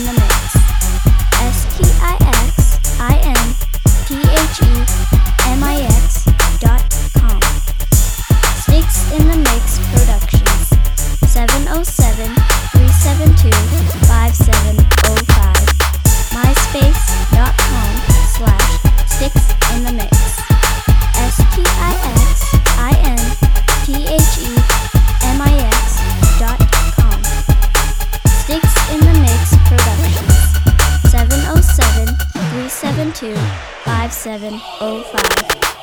in the Mix. STIXINTHEMIX.com. Sticks in the Mix Productions. 707-372-5705. MySpace.com/SticksInTheMix. STIXINTHEMIX.com. Sticks in the Mix Productions. 707-372-5705.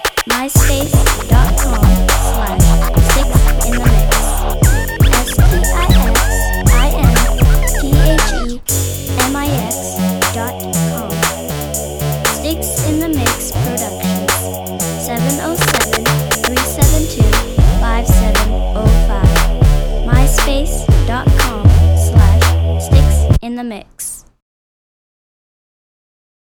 MySpace.com/SticksInTheMix. STIXINTHEMIX.com. Sticks in the Mix Productions. 707-372-5705. MySpace.com/SticksInTheMix.